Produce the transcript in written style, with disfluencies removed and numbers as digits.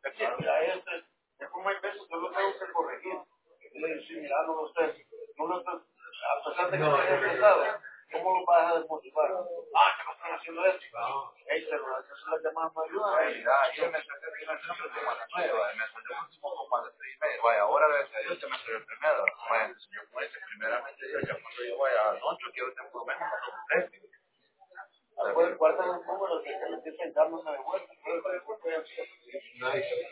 Mira, es como hay veces que lo tengo que corregir. Y le digo, sí, mira, no lo estás, a pesar de que no estés estresado, ¿cómo lo vas a desmotivar? Que no están haciendo esto. Pero eso es la que más me ayuda. Yo me saqué de una siempre como a las 9, me salió el último como a las 3:30. Vaya, ahora gracias a Dios ya me salió el primero. Vaya, entonces yo pues, primeramente yo ya cuando yo vaya a las 8, quiero tener por lo menos a los 3. Guardan los números que le empiezan dándose de vuelta. Nice.